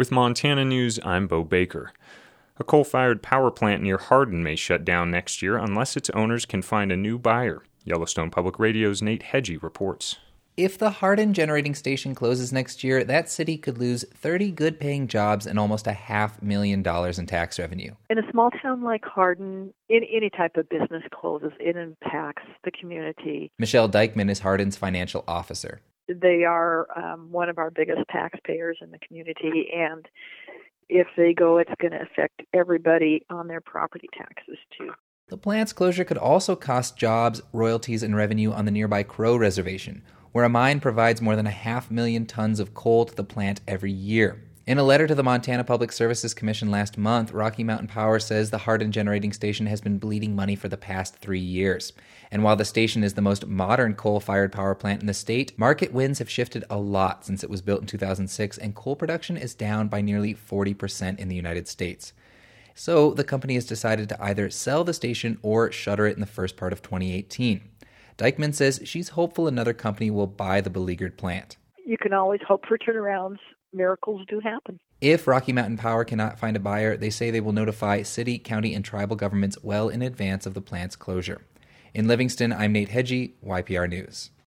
With Montana News, I'm Bo Baker. A coal-fired power plant near Hardin may shut down next year unless its owners can find a new buyer. Yellowstone Public Radio's Nate Hedgie reports. If the Hardin generating station closes next year, that city could lose 30 good-paying jobs and almost $500,000 in tax revenue. In a small town like Hardin, any type of business closes, it impacts the community. Michelle Dykman is Hardin's financial officer. They are one of our biggest taxpayers in the community, and if they go, it's going to affect everybody on their property taxes, too. The plant's closure could also cost jobs, royalties, and revenue on the nearby Crow Reservation, where a mine provides more than 500,000 tons of coal to the plant every year. In a letter to the Montana Public Services Commission last month, Rocky Mountain Power says the Hardin generating station has been bleeding money for the past 3 years. And while the station is the most modern coal-fired power plant in the state, market winds have shifted a lot since it was built in 2006, and coal production is down by nearly 40% in the United States. So the company has decided to either sell the station or shutter it in the first part of 2018. Dykman says she's hopeful another company will buy the beleaguered plant. You can always hope for turnarounds. Miracles do happen. If Rocky Mountain Power cannot find a buyer, they say they will notify city, county, and tribal governments well in advance of the plant's closure. In Livingston, I'm Nate Hedgie, YPR News.